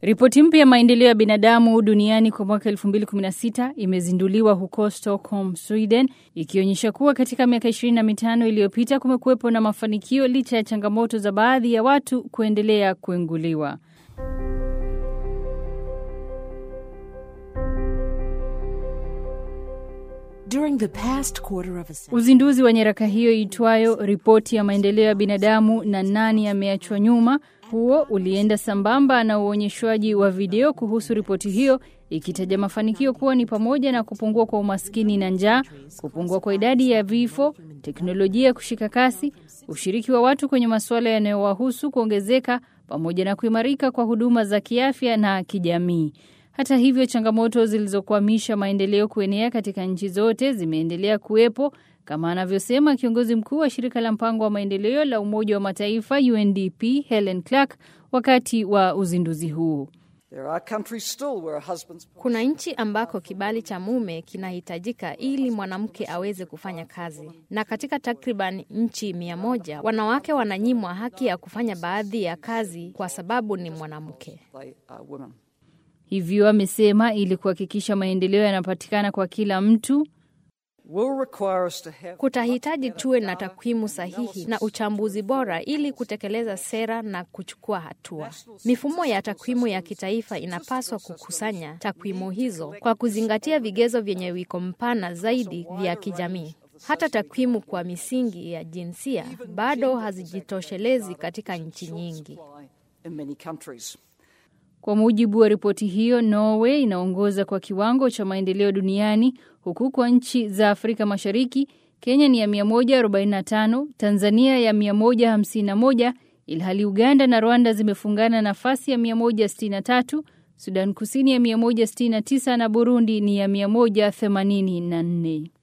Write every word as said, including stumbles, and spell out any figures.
Ripoti mpya ya maendeleo ya binadamu duniani kwa mwaka elfu mbili kumi na sita imezinduliwa huko Stockholm, Sweden, ikionyesha kuwa katika miaka ishirini na mitano iliyopita kumekuwepo na mafanikio licha ya changamoto za baadhi ya watu kuendelea kuenguliwa. During the past quarter of a century. Uzinduzi wa nyaraka hiyo itwayo Ripoti ya maendeleo ya binadamu na nani ameachwa nyuma, huo ulienda sambamba na uonyeshwaji wa video kuhusu ripoti hiyo, ikitaja mafanikio kuwa ni pamoja na kupungua kwa umaskini na njaa, kupungua kwa idadi ya vifo, teknolojia kushika kasi, ushiriki wa watu kwenye masuala yanayowahusu kuongezeka, pamoja na kuimarika kwa huduma za kiafya na kijamii. Hata hivyo, changamoto zilizokwamisha maendeleo kuenea katika nchi zote zimeendelea kuwepo, kama anavyosema kiongozi mkuu wa shirika la mpango wa maendeleo la Umoja wa Mataifa U N D P Helen Clark wakati wa uzinduzi huu. Kuna nchi ambako kibali cha mume kinahitajika ili mwanamke aweze kufanya kazi. Na katika takriban nchi mia moja, wanawake wananyimwa haki ya kufanya baadhi ya kazi kwa sababu ni mwanamke. Hivyo amesema ili kuhakikisha maendeleo yanapatikana kwa kila mtu, kutahitaji tuwe na takwimu sahihi na uchambuzi bora ili kutekeleza sera na kuchukua hatua. Mifumo ya takwimu ya kitaifa inapaswa kukusanya takwimu hizo kwa kuzingatia vigezo vyenye wiko mpana zaidi vya kijamii. Hata takwimu kwa misingi ya jinsia bado hazijitoshelezi katika nchi nyingi. Kwa mujibu wa ripoti hiyo, Norway inaongoza kwa kiwango cha maendeleo duniani, huku kwa nchi za Afrika Mashariki, Kenya ni ya mia moja arobaini na tano, Tanzania ya mia moja hamsini na moja, ilhali Uganda na Rwanda zimefungana nafasi ya mia moja sitini na tatu, Sudan Kusini ya mia moja sitini na tisa na Burundi ni ya mia moja themanini na nne.